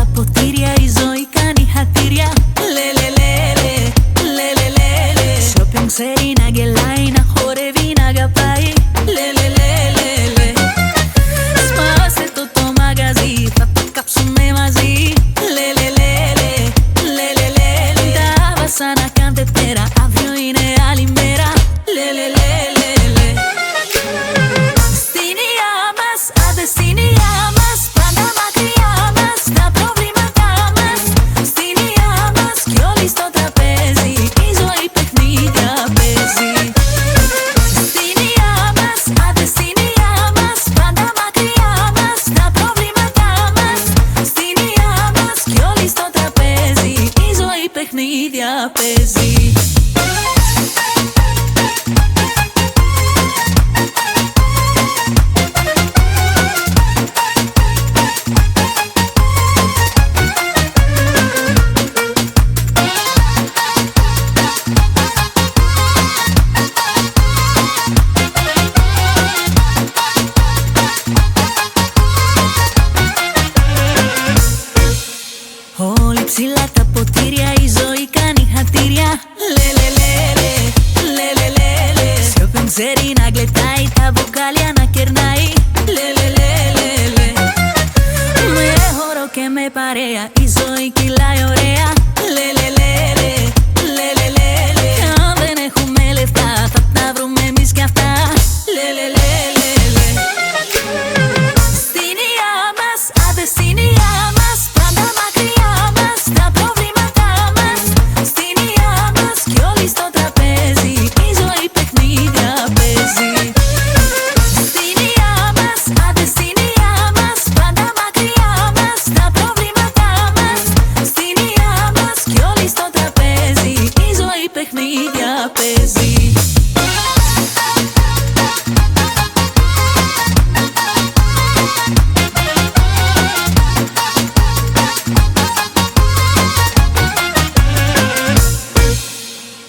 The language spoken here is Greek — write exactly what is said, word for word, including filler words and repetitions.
τα ποτήρια, η ζωή κάνει χατήρια. Λε λε λε λε, λε λε λε λε. Σ' όποιον ξέρει να γελάει, να χορεύει, να αγαπάει. Λε λε λε λε λε. Σπάστε το το μαγαζί, θα τα κάψουμε μαζί. Λε λε λε λε, λε λε λε λε. Τα βασάνα κάντε πέρα, αύριο είναι άλλη μέρα. Λε λε λε λε λε. Στην ιά μας, άντε στην ιά μας, πάντα μακριά μας, τα προβλήματά μας. Στην ιά μας κι όλοι στο τραπέζι, η ζωή παιχνίδια παίζει. Στην ιά μας, άντε στην ιά μας, πάντα μακριά μας, τα προβλήματά μας. Στην ιά μας κι όλοι στο τραπέζι, η ζωή παιχνίδια παίζει. Όλοι ψηλά τα ποτήρια, η ζωή κάνει χατήρια. Λε λε λε λε, λε λε λε λε. Σ' όποιον ξέρει να γλεντάει, τα μπουκάλια να κερνάει. Λε λε λε λε λε. Με χώρο και με παρέα, η ζωή κυλάει ωραία.